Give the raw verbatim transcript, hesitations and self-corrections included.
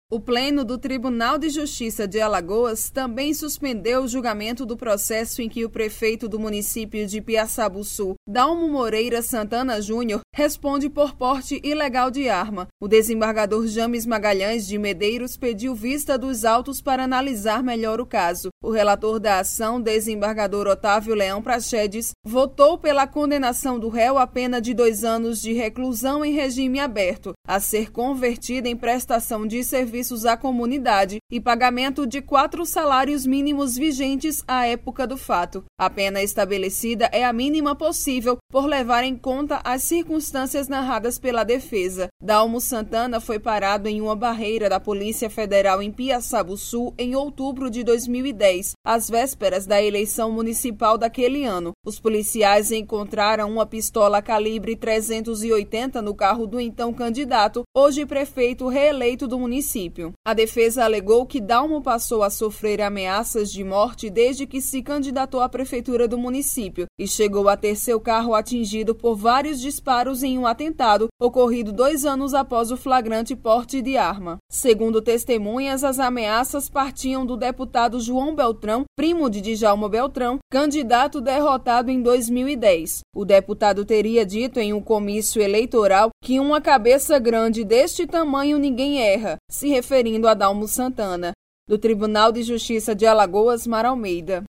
O Pleno do Tribunal de Justiça de Alagoas também suspendeu o julgamento do processo em que o prefeito do município de Piaçabuçu, Dalmo Moreira Santana Júnior, responde por porte ilegal de arma. O desembargador James Magalhães de Medeiros pediu vista dos autos para analisar melhor o caso. O relator da ação, desembargador Otávio Leão Praxedes, votou pela condenação do réu à pena de dois anos de reclusão em regime aberto, a ser convertida em prestação de serviços à comunidade e pagamento de quatro salários mínimos vigentes à época do fato. A pena estabelecida é a mínima possível por levar em conta as circunstâncias narradas pela defesa. Dalmo Santana foi parado em uma barreira da Polícia Federal em Piaçabuçu em outubro de dois mil e dez, às vésperas da eleição municipal daquele ano. Os policiais encontraram uma pistola calibre trezentos e oitenta no carro do então candidato, hoje prefeito reeleito do município. A defesa alegou que Dalmo passou a sofrer ameaças de morte desde que se candidatou à prefeitura do município e chegou a ter seu carro atingido por vários disparos em um atentado ocorrido dois anos após o flagrante porte de arma. Segundo testemunhas, as ameaças partiam do deputado João Beltrão, primo de Djalma Beltrão, candidato derrotado em dois mil e dez. O deputado teria dito em um comício eleitoral que uma cabeça grande deste tamanho ninguém erra, se referindo a Dalmo Santana. Do Tribunal de Justiça de Alagoas, Mara Almeida.